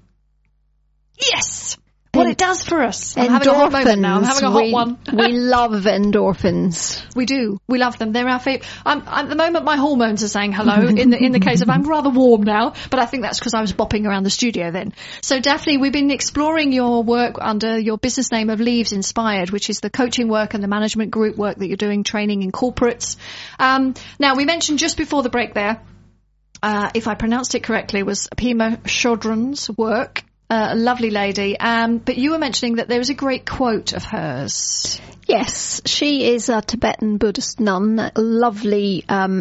Yes! What it does for us. I'm having a hot moment now. I'm having a hot one. We love endorphins. We do. We love them. They're our favourite. At the moment, my hormones are saying hello. In the case of, I'm rather warm now, but I think that's because I was bopping around the studio then. So, Daphne, we've been exploring your work under your business name of Leaves Inspired, which is the coaching work and the management group work that you're doing, training in corporates. Now, we mentioned just before the break there, if I pronounced it correctly, was Pema Chodron's work. A lovely lady. But you were mentioning that there was a great quote of hers. Yes, she is a Tibetan Buddhist nun. Got a lovely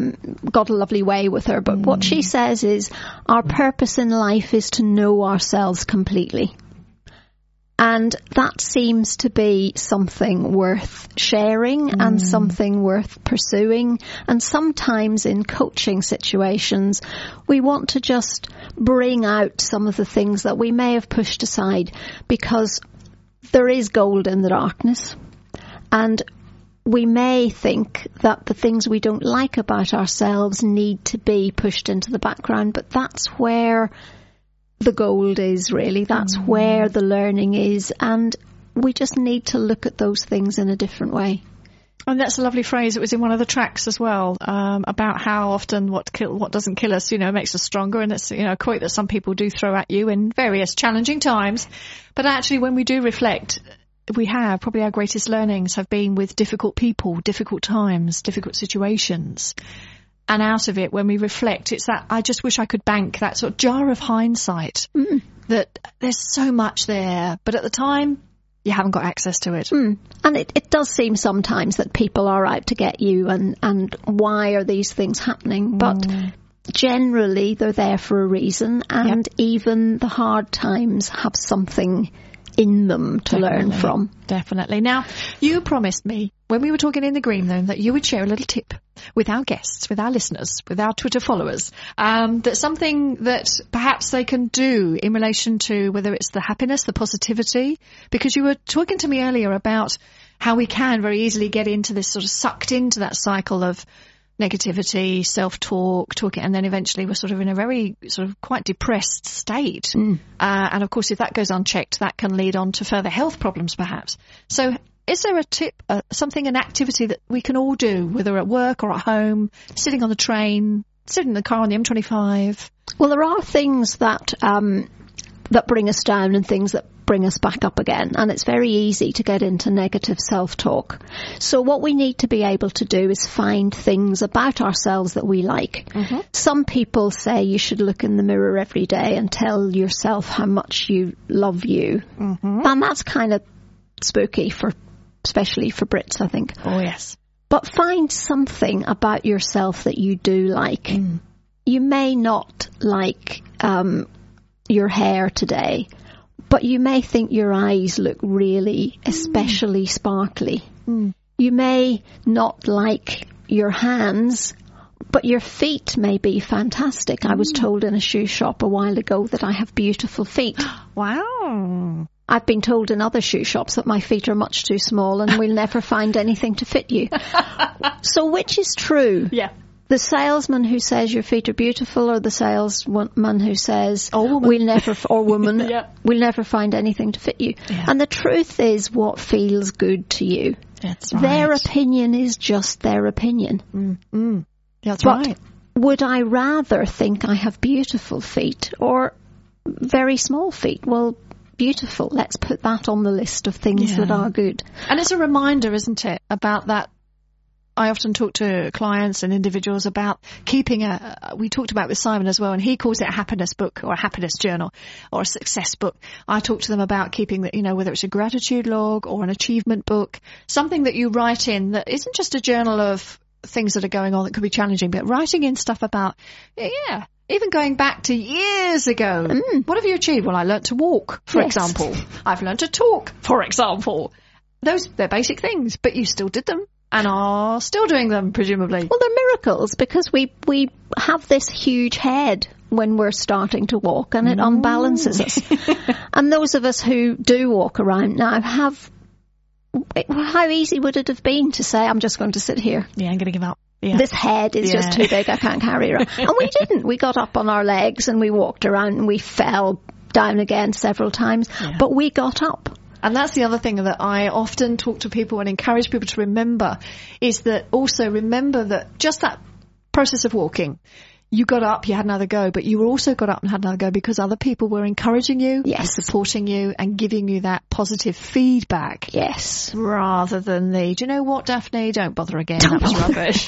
way with her. But what she says is, our purpose in life is to know ourselves completely. And that seems to be something worth sharing and something worth pursuing. And sometimes in coaching situations, we want to just bring out some of the things that we may have pushed aside, because there is gold in the darkness. And we may think that the things we don't like about ourselves need to be pushed into the background, but that's where the gold is, really. That's where the learning is, and we just need to look at those things in a different way. And that's a lovely phrase. It was in one of the tracks as well, about how often what doesn't kill us, makes us stronger. And it's, a quote that some people do throw at you in various challenging times. But actually, when we do reflect, we have probably our greatest learnings have been with difficult people, difficult times, difficult situations. And out of it, when we reflect, it's that I just wish I could bank that sort of jar of hindsight, that there's so much there, but at the time, you haven't got access to it. And it does seem sometimes that people are out to get you, and why are these things happening? But generally, they're there for a reason, and even the hard times have something in them to learn from. Definitely. Now, you promised me when we were talking in the green room that you would share a little tip with our guests, with our listeners, with our Twitter followers, that something that perhaps they can do in relation to whether it's the happiness, the positivity, because you were talking to me earlier about how we can very easily get into this sort of sucked into that cycle of negativity, self-talk, talking, and then eventually we're sort of in a very sort of quite depressed state. And of course, if that goes unchecked, that can lead on to further health problems perhaps. So is there a tip, something, an activity that we can all do, whether at work or at home, sitting on the train, sitting in the car on the M25? Well, there are things that bring us down and things that bring us back up again, and it's very easy to get into negative self-talk. So what we need to be able to do is find things about ourselves that we like. Some people say you should look in the mirror every day and tell yourself how much you love you. And that's kind of spooky, especially for Brits, I think. Oh, yes. But find something about yourself that you do like. You may not like your hair today, but you may think your eyes look really especially sparkly. You may not like your hands, but your feet may be fantastic. I was told in a shoe shop a while ago that I have beautiful feet. Wow. I've been told in other shoe shops that my feet are much too small and we'll never find anything to fit you. So which is true? Yeah. The salesman who says your feet are beautiful, or the salesman who says we'll never find anything to fit you. And the truth is what feels good to you. That's right. Their opinion is just their opinion. That's right. Would I rather think I have beautiful feet or very small feet? Well, beautiful. Let's put that on the list of things that are good. And it's a reminder, isn't it, about that. I often talk to clients and individuals about keeping we talked about with Simon as well, and he calls it a happiness book or a happiness journal or a success book. I talk to them about keeping whether it's a gratitude log or an achievement book, something that you write in that isn't just a journal of things that are going on that could be challenging, but writing in stuff about, Even going back to years ago. What have you achieved? Well, I learnt to walk, for example. I've learnt to talk, for example. They're basic things, but you still did them and are still doing them, presumably. Well, they're miracles because we have this huge head when we're starting to walk, and it unbalances us. And those of us who do walk around now how easy would it have been to say, I'm just going to sit here? Yeah, I'm going to give up. Yeah. This head is just too big, I can't carry it around. And we didn't. We got up on our legs and we walked around and we fell down again several times, but we got up. And that's the other thing that I often talk to people and encourage people to remember, is that also remember that just that process of walking, you got up, you had another go, but you also got up and had another go because other people were encouraging you, and supporting you and giving you that positive feedback. Yes. Rather than do you know what, Daphne? Don't bother again. That was rubbish.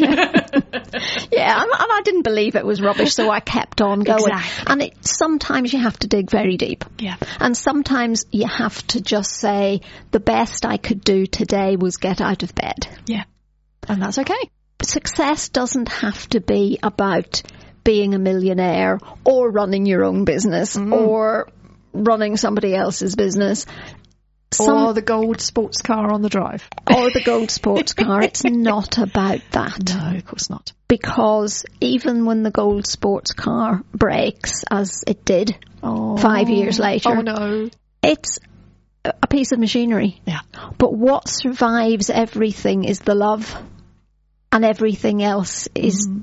Yeah, and I didn't believe it was rubbish, so I kept on going. Exactly. And sometimes you have to dig very deep. Yeah. And sometimes you have to just say, the best I could do today was get out of bed. Yeah. And that's okay. Success doesn't have to be about being a millionaire or running your own business or running somebody else's business. Or the gold sports car on the drive. Or the gold sports car. It's not about that. No, of course not. Because even when the gold sports car breaks, as it did 5 years later, it's a piece of machinery. Yeah. But what survives everything is the love, and everything else isn't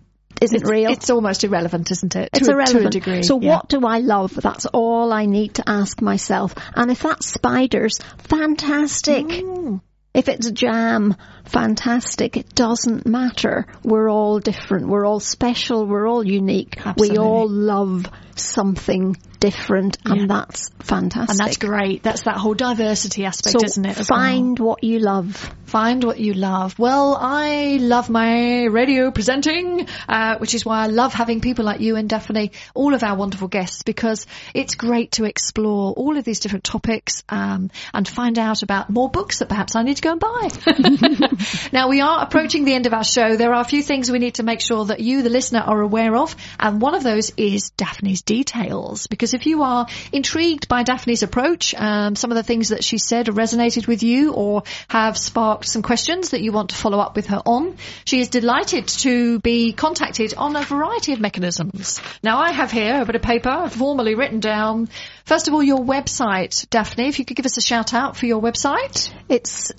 real. It's almost irrelevant, isn't it? It's irrelevant. To a degree. So what do I love? That's all I need to ask myself. And if that's spiders, fantastic. If it's jam, fantastic. It doesn't matter. We're all different. We're all special. We're all unique. Absolutely. We all love something different, and that's fantastic. And that's great. That's that whole diversity aspect, isn't it? Find what you love. Find what you love. Well, I love my radio presenting, which is why I love having people like you and Daphne, all of our wonderful guests, because it's great to explore all of these different topics and find out about more books that perhaps I need to go and buy. Now, we are approaching the end of our show. There are a few things we need to make sure that you, the listener, are aware of, and one of those is Daphne's details, because if you are intrigued by Daphne's approach, some of the things that she said resonated with you or have sparked some questions that you want to follow up with her on, she is delighted to be contacted on a variety of mechanisms. Now, I have here a bit of paper formally written down. First of all, your website, Daphne, if you could give us a shout out for your website. It's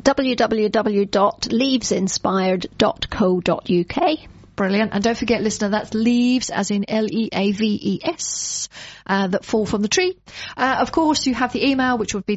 www.leavesinspired.co.uk. Brilliant. And don't forget, listener, that's leaves, as in Leaves, that fall from the tree. Of course, you have the email, which would be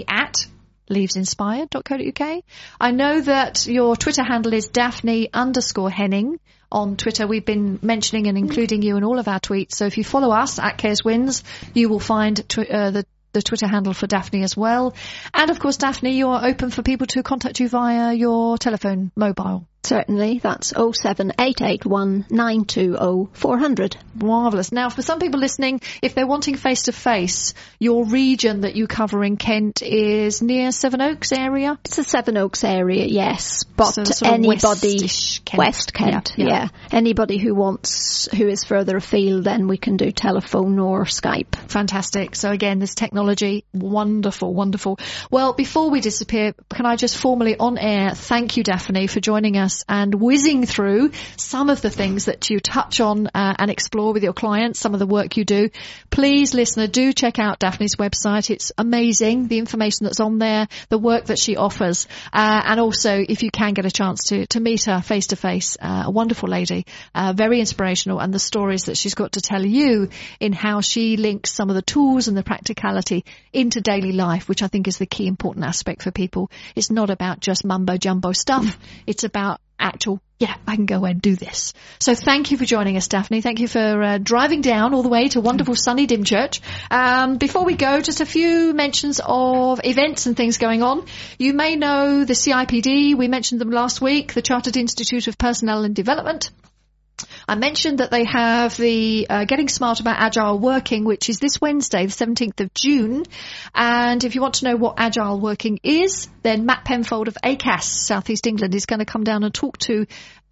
daphne@leavesinspired.co.uk. I know that your Twitter handle is Daphne_Henning. On Twitter, we've been mentioning and including you in all of our tweets. So if you follow us at Cares Wins, you will find the Twitter handle for Daphne as well. And of course, Daphne, you're open for people to contact you via your telephone mobile. Certainly, that's 07881 920 400. Marvellous. Now, for some people listening, if they're wanting face-to-face, your region that you cover in Kent is near Sevenoaks area? It's the Sevenoaks area, yes. But so anybody... West Kent. Yeah. Anybody who is further afield, then we can do telephone or Skype. Fantastic. So again, this technology, wonderful, wonderful. Well, before we disappear, can I just formally on air thank you, Daphne, for joining us and whizzing through some of the things that you touch on and explore with your clients, some of the work you do. Please, listener, do check out Daphne's website. It's amazing, the information that's on there, the work that she offers. And also, if you can get a chance to meet her face to face, a wonderful lady, very inspirational, and the stories that she's got to tell you in how she links some of the tools and the practicality into daily life, which I think is the key important aspect for people. It's not about just mumbo jumbo stuff. It's about actual, I can go away and do this. So thank you for joining us, Daphne. Thank you for driving down all the way to wonderful sunny Dymchurch. Before we go, just a few mentions of events and things going on. You may know the CIPD. We mentioned them last week, the Chartered Institute of Personnel and Development. I mentioned that they have the Getting Smart About Agile Working, which is this Wednesday, the 17th of June. And if you want to know what Agile Working is, then Matt Penfold of ACAS, South East England, is going to come down and talk to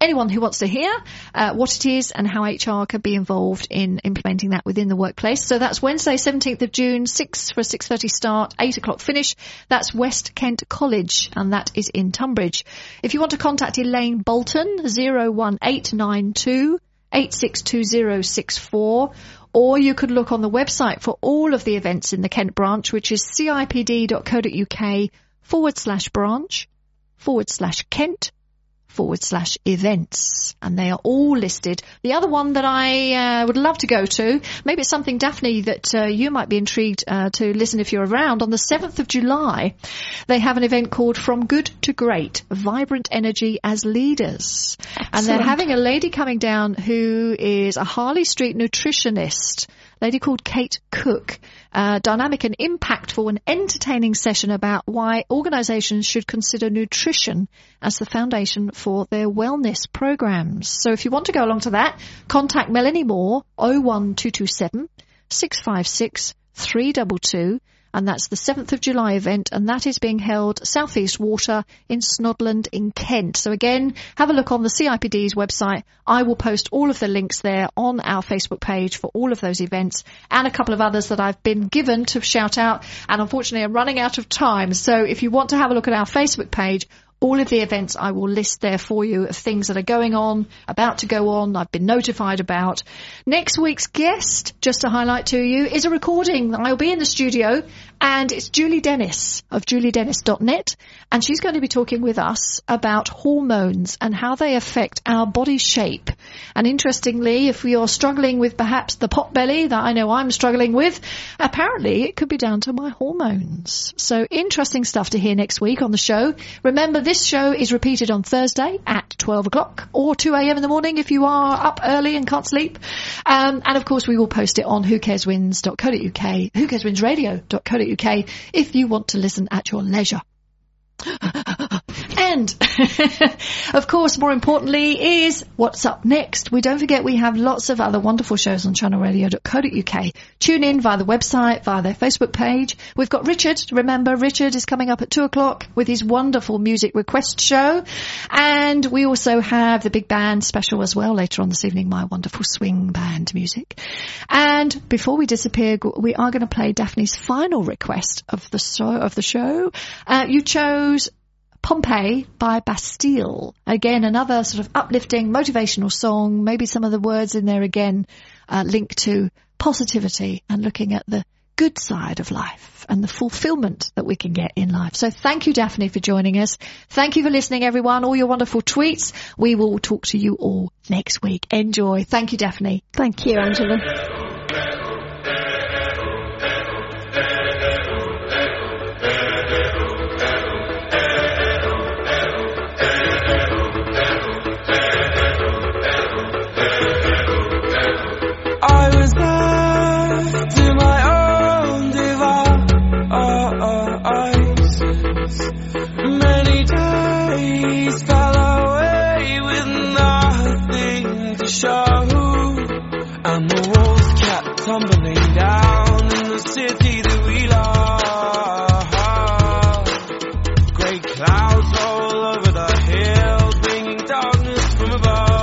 anyone who wants to hear what it is and how HR can be involved in implementing that within the workplace. So that's Wednesday, 17th of June, 6 for a 6:30 start, 8 o'clock finish. That's West Kent College, and that is in Tunbridge. If you want to contact Elaine Bolton, 01892 862064, or you could look on the website for all of the events in the Kent branch, which is cipd.co.uk/branch/Kent/events, and they are all listed. The other one that I would love to go to, maybe it's something, Daphne, that you might be intrigued to listen if you're around. On the 7th of July, they have an event called From Good to Great, Vibrant Energy as Leaders. Excellent. And they're having a lady coming down who is a Harley Street nutritionist, lady called Kate Cook. Dynamic and impactful and entertaining session about why organisations should consider nutrition as the foundation for their wellness programs. So if you want to go along to that, contact Melanie Moore, 01227 656 322. And that's the 7th of July event, and that is being held South East Water in Snodland in Kent. So again, have a look on the CIPD's website. I will post all of the links there on our Facebook page for all of those events and a couple of others that I've been given to shout out. And unfortunately, I'm running out of time. So if you want to have a look at our Facebook page, all of the events I will list there for you of things that are going on, about to go on, I've been notified about. Next week's guest, just to highlight to you, is a recording. I'll be in the studio, and it's Julie Dennis of juliedennis.net, and she's going to be talking with us about hormones and how they affect our body shape. And interestingly, if you're struggling with perhaps the pot belly that I know I'm struggling with, apparently it could be down to my hormones. So interesting stuff to hear next week on the show. Remember, this show is repeated on Thursday at 12 o'clock or 2 a.m. in the morning if you are up early and can't sleep. And of course, we will post it on whocareswins.co.uk, whocareswinsradio.co.uk if you want to listen at your leisure. And, of course, more importantly is what's up next. We don't forget we have lots of other wonderful shows on channelradio.co.uk. Tune in via the website, via their Facebook page. We've got Richard. Remember, Richard is coming up at 2 o'clock with his wonderful music request show. And we also have the big band special as well later on this evening, my wonderful swing band music. And before we disappear, we are going to play Daphne's final request of the show. You chose Pompeii by Bastille. Again, another sort of uplifting, motivational song. Maybe some of the words in there again link to positivity and looking at the good side of life and the fulfillment that we can get in life. So thank you, Daphne, for joining us. Thank you for listening, everyone. All your wonderful tweets. We will talk to you all next week. Enjoy. Thank you, Daphne. Thank you, Angela. Many days fell away with nothing to show, and the walls kept tumbling down in the city that we love. Grey clouds all over the hills, bringing darkness from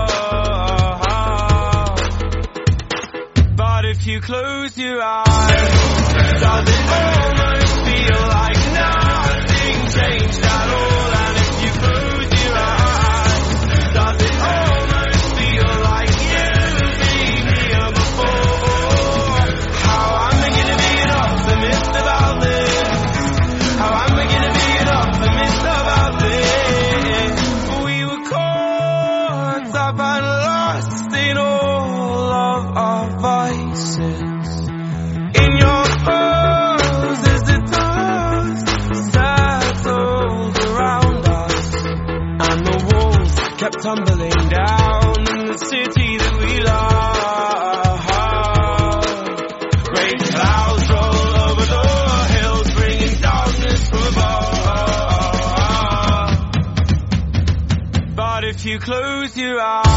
above. But if you close your eyes, does it almost feel like nothing changed at all? And if you close your eyes, does it almost feel like you've been here before? How am I gonna be an optimist about this? How am I gonna be an optimist about this? We were caught up and lost in all of our vices. In your pose as the dust settled around us, and the walls kept tumbling down in the city that we love. Great clouds roll over the hills, bringing darkness from above. But if you close your eyes,